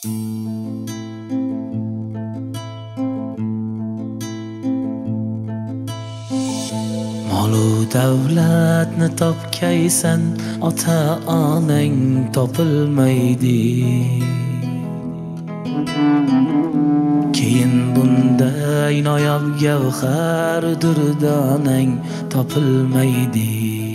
Molu davlatni topkaysan, ota-onang topilmaydi. Keyin bunday noyob gavhar durdonang topilmaydi.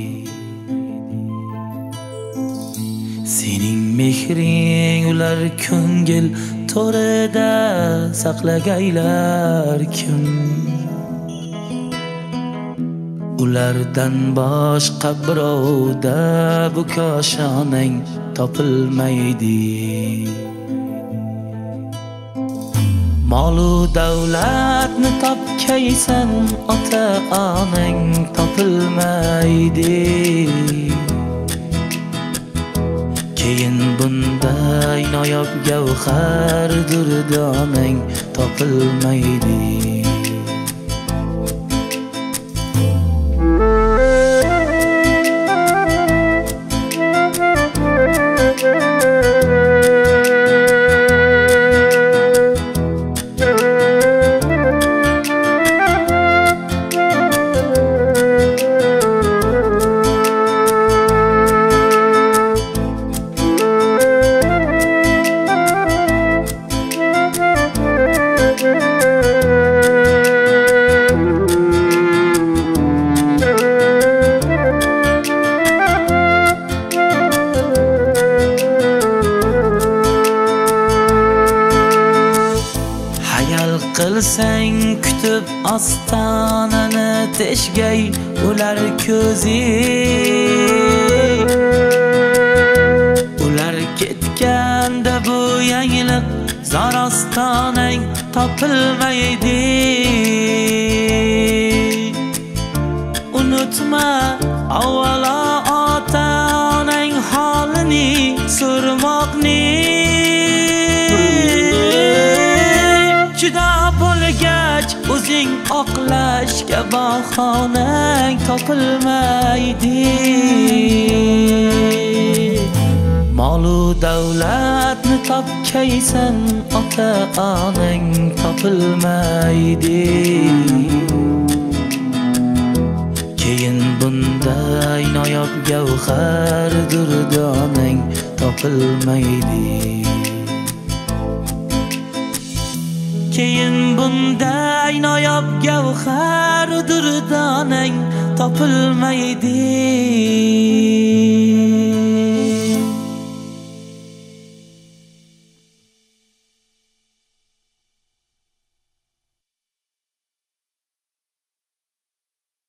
Sening mehring ular ko'ngil to'rida saqlagaylar kim? Ulardan boshqa birovda bu koshonang topilmaydi. Molu davlatni topkaysan, ota-onang topilmaydi. Keyin bunday noyob gavhar durdonang topilmaydi. Qilsang kutib ostonani teshgay ular ko'zi. Ular ketganda bu yangilik zor ostonang topilmaydi. Unutma avvalo ota-onang holini so'rmoqni. Juda bo'lgach o'zing oqlashga bahonang topilmaydi. Molu davlatni topkaysan, ota-onang topilmaydi. Keyin bunday noyob gavhar durdonang topilmaydi. Keyin bunday noyob gavhar durdonang topilmaydi.